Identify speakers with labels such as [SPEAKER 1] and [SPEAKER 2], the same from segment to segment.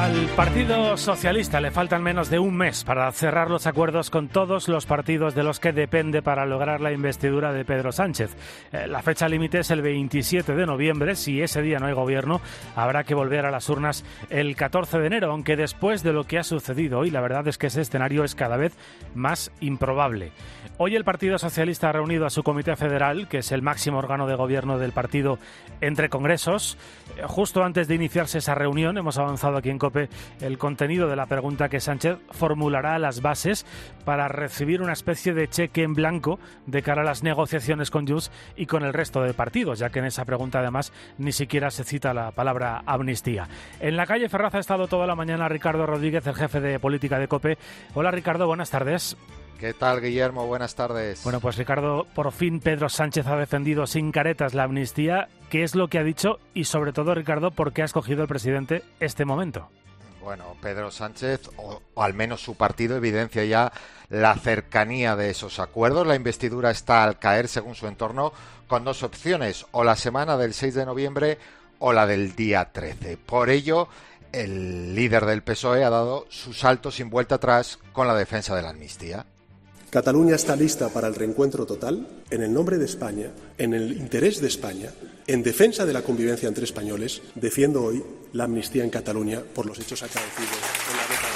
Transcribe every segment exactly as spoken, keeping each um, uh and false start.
[SPEAKER 1] Al Partido Socialista le faltan menos de un mes para cerrar los acuerdos con todos los partidos de los que depende para lograr la investidura de Pedro Sánchez. Eh, la fecha límite es el veintisiete de noviembre. Si ese día no hay gobierno, habrá que volver a las urnas el catorce de enero, aunque después de lo que ha sucedido hoy, la verdad es que ese escenario es cada vez más improbable. Hoy el Partido Socialista ha reunido a su Comité Federal, que es el máximo órgano de gobierno del partido entre congresos. Eh, justo antes de iniciarse esa reunión, hemos avanzado aquí en COPE el contenido de la pregunta que Sánchez formulará a las bases para recibir una especie de cheque en blanco de cara a las negociaciones con Junts y con el resto de partidos, ya que en esa pregunta además ni siquiera se cita la palabra amnistía. En la calle Ferraz ha estado toda la mañana Ricardo Rodríguez, el jefe de política de COPE. Hola Ricardo, buenas tardes.
[SPEAKER 2] ¿Qué tal, Guillermo? Buenas tardes.
[SPEAKER 1] Bueno, pues Ricardo, por fin Pedro Sánchez ha defendido sin caretas la amnistía. ¿Qué es lo que ha dicho? Y sobre todo, Ricardo, ¿por qué ha escogido el presidente este momento?
[SPEAKER 2] Bueno, Pedro Sánchez, o, o al menos su partido, evidencia ya la cercanía de esos acuerdos. La investidura está al caer, según su entorno, con dos opciones, o la semana del seis de noviembre o la del día trece. Por ello, el líder del P S O E ha dado su salto sin vuelta atrás con la defensa de la amnistía.
[SPEAKER 3] Cataluña está lista para el reencuentro total, en el nombre de España, en el interés de España, en defensa de la convivencia entre españoles. Defiendo hoy la amnistía en Cataluña por los hechos acaecidos en la década.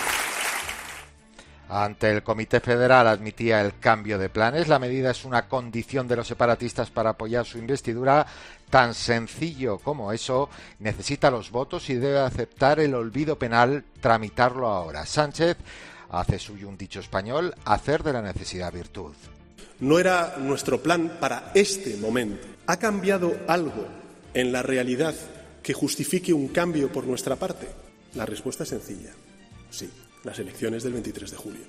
[SPEAKER 2] Ante el Comité Federal admitía el cambio de planes. La medida es una condición de los separatistas para apoyar su investidura. Tan sencillo como eso, necesita los votos y debe aceptar el olvido penal, tramitarlo ahora. Sánchez hace suyo un dicho español: hacer de la necesidad virtud.
[SPEAKER 3] No era nuestro plan para este momento. ¿Ha cambiado algo en la realidad que justifique un cambio por nuestra parte? La respuesta es sencilla. Sí, las elecciones del veintitrés de julio.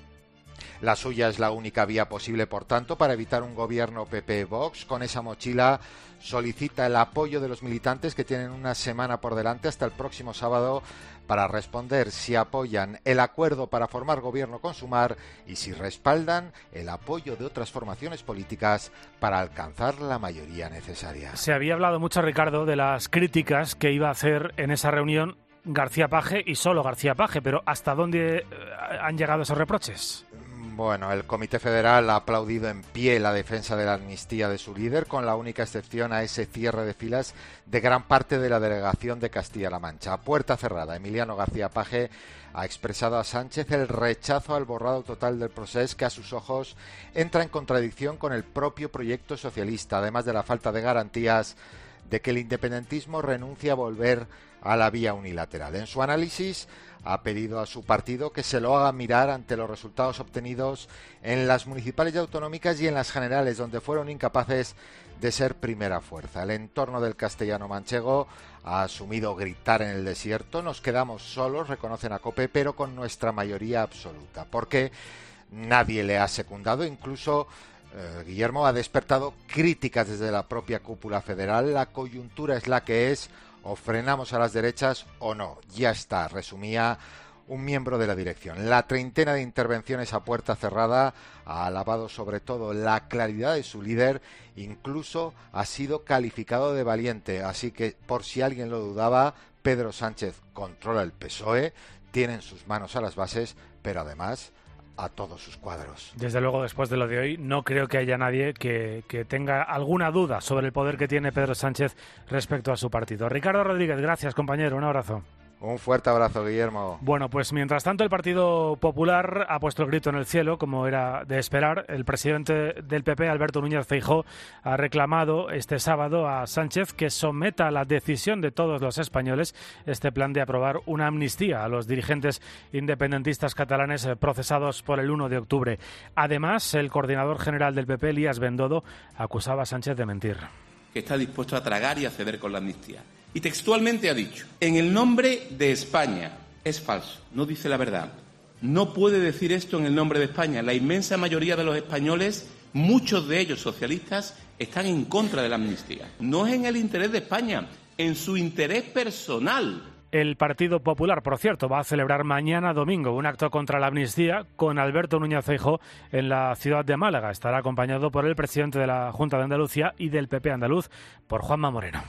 [SPEAKER 2] La suya es la única vía posible, por tanto, para evitar un gobierno P P-Vox. Con esa mochila solicita el apoyo de los militantes, que tienen una semana por delante hasta el próximo sábado para responder si apoyan el acuerdo para formar gobierno con Sumar y si respaldan el apoyo de otras formaciones políticas para alcanzar la mayoría necesaria.
[SPEAKER 1] Se había hablado mucho, Ricardo, de las críticas que iba a hacer en esa reunión García Page y solo García Page, pero ¿hasta dónde han llegado esos reproches?
[SPEAKER 2] Bueno, el Comité Federal ha aplaudido en pie la defensa de la amnistía de su líder, con la única excepción a ese cierre de filas de gran parte de la delegación de Castilla-La Mancha. A puerta cerrada, Emiliano García Page ha expresado a Sánchez el rechazo al borrado total del procés, que a sus ojos entra en contradicción con el propio proyecto socialista, además de la falta de garantías de que el independentismo renuncia a volver a la vía unilateral. En su análisis ha pedido a su partido que se lo haga mirar ante los resultados obtenidos en las municipales y autonómicas y en las generales, donde fueron incapaces de ser primera fuerza. El entorno del castellano manchego ha asumido gritar en el desierto. Nos quedamos solos, reconocen a COPE, pero con nuestra mayoría absoluta, porque nadie le ha secundado. Incluso eh, Guillermo ha despertado críticas desde la propia cúpula federal. La coyuntura es la que es. O frenamos a las derechas o no. Ya está, resumía un miembro de la dirección. La treintena de intervenciones a puerta cerrada ha alabado sobre todo la claridad de su líder, incluso ha sido calificado de valiente. Así que, por si alguien lo dudaba, Pedro Sánchez controla el P S O E, tiene en sus manos a las bases, pero además a todos sus cuadros.
[SPEAKER 1] Desde luego, después de lo de hoy, no creo que haya nadie que, que tenga alguna duda sobre el poder que tiene Pedro Sánchez respecto a su partido. Ricardo Rodríguez, gracias, compañero, un abrazo.
[SPEAKER 2] Un fuerte abrazo, Guillermo.
[SPEAKER 1] Bueno, pues mientras tanto el Partido Popular ha puesto el grito en el cielo, como era de esperar. El presidente del P P, Alberto Núñez Feijóo, ha reclamado este sábado a Sánchez que someta a la decisión de todos los españoles este plan de aprobar una amnistía a los dirigentes independentistas catalanes procesados por el uno de octubre. Además, el coordinador general del P P, Elías Bendodo, acusaba a Sánchez de mentir.
[SPEAKER 4] Que está dispuesto a tragar y a ceder con la amnistía. Y textualmente ha dicho: en el nombre de España. Es falso, no dice la verdad. No puede decir esto en el nombre de España. La inmensa mayoría de los españoles, muchos de ellos socialistas, están en contra de la amnistía. No es en el interés de España, en su interés personal.
[SPEAKER 1] El Partido Popular, por cierto, va a celebrar mañana domingo un acto contra la amnistía con Alberto Núñez Feijóo en la ciudad de Málaga. Estará acompañado por el presidente de la Junta de Andalucía y del P P andaluz, por Juanma Moreno.